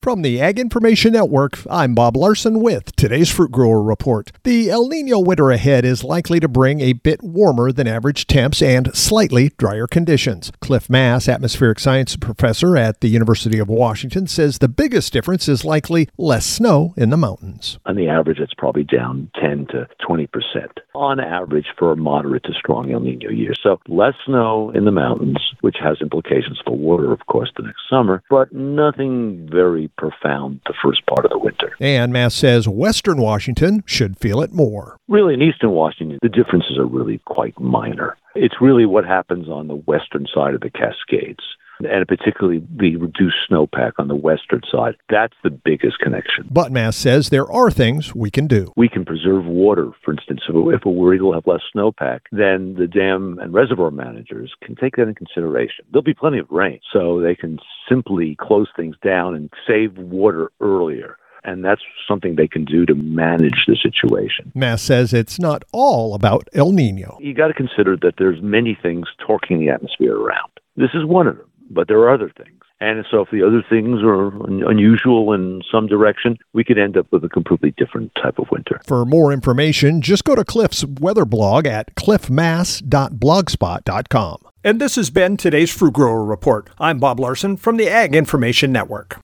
From the Ag Information Network, I'm Bob Larson with today's Fruit Grower Report. The El Niño winter ahead is likely to bring a bit warmer than average temps and slightly drier conditions. Cliff Mass, atmospheric science professor at the University of Washington, says the biggest difference is likely less snow in the mountains. On the average, it's probably down 10 to 20% on average for a moderate to strong El Niño year. So less snow in the mountains, which has implications for water, of course, the next summer, but nothing very profound the first part of the winter. And Mass says Western Washington should feel it more. Really, in Eastern Washington, the differences are really quite minor. It's really what happens on the western side of the Cascades, and particularly the reduced snowpack on the western side. That's the biggest connection. But Mass says there are things we can do. We can preserve water, for instance. If we're worried we'll have less snowpack, then the dam and reservoir managers can take that into consideration. There'll be plenty of rain, so they can simply close things down and save water earlier. And that's something they can do to manage the situation. Mass says it's not all about El Niño. You got to consider that there's many things torquing the atmosphere around. This is one of them, but there are other things. And so if the other things are unusual in some direction, we could end up with a completely different type of winter. For more information, just go to Cliff's weather blog at cliffmass.blogspot.com. And this has been today's Fruit Grower Report. I'm Bob Larson from the Ag Information Network.